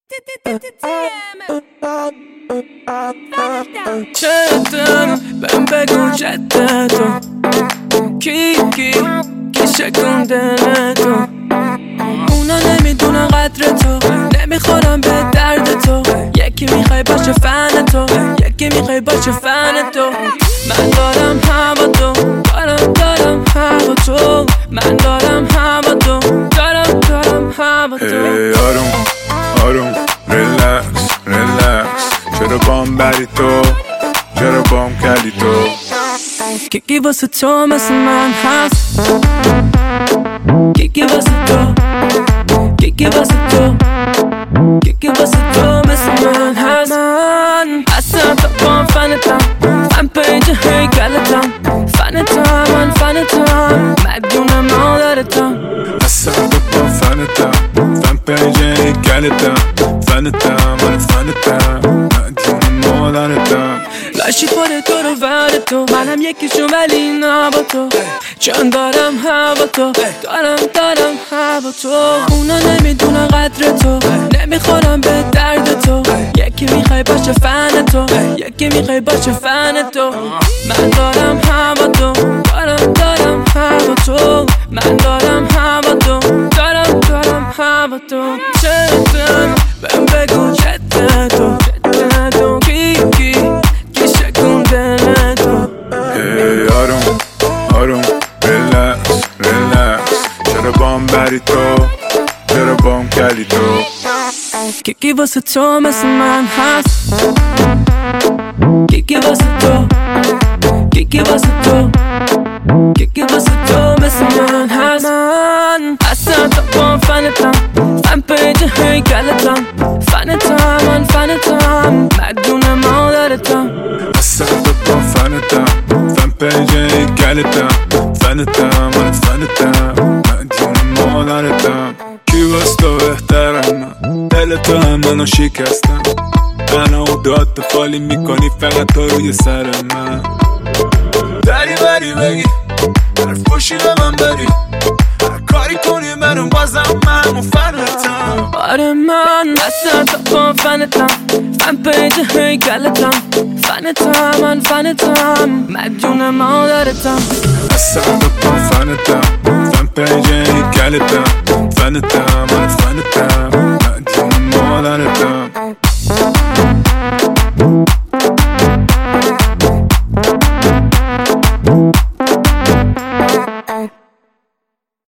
چطور بهم بگو جدتو کی شکونده تو. اونا نمیدونن قدر تو، نمیخورن به درد تو. یکی میخوای باشه فن تو، یکی میخوای باشه فن تو. من دارم هوا تو، دارم هوا تو. من دارم هوا تو، دارم هوا تو. آروم ریلکس چرا بام بری تو، چرا بام کلی تو. یکی واسه تو مثل من هست، یکی واسه تو، یکی واسه تو، یکی واسه تو مثل من هست. من اصلا تا بام فنتم، من پنج هیکلتم. فنتم من فنتم، مدیون مادرتم. اصلا تا بام فنتم، من پنج هیکلتم. فنتم من فنتم، مدیون مادرتم. لاشی پاره تو رو ور تو، منم یکیشون ولی نه با تو. چون دارم هوا تو، دارم هوا تو. اونا نمیدونن قدر تو، نمیخورن به درد تو. یکی میخوای باشه فن تو، یکی میخوای باشه فن تو. من دارم هوا تو، دارم هوا تو. من دارم هوا تو، دارم هوا تو. چطور بهم بگو جدتو کی شکونده تو. آروم ریلکس چرا بام بری تو، چرا بام کلی تو. یکی واسه تو مثل من هست، یکی واسه تو، یکی واسه تو، یکی واسه تو مثل من هست. من اصلا تا بام فنتم، من پنج هیکلتم. فنتم من فنتم، مدیون مادرتم. اصلا تا بام فنتم، من پنج هیکلتم. فنتم من فنتم، مدیون مادرتم. کی واس تو بهترم، من دل تو هم منو شکستم. منو داد تو خالی میکنی فقط تو روی سر من. دری بری بگی حرف پوشیده من بری، هر کاری کنی منو بازم من فنتم. آره من اصلا تا بام فنتم، من پنج هیکلتم. فنتم من فنتم، مدیون مادرتم. اصلا تا بام فنتم، من پنج هیکلتم. فنتم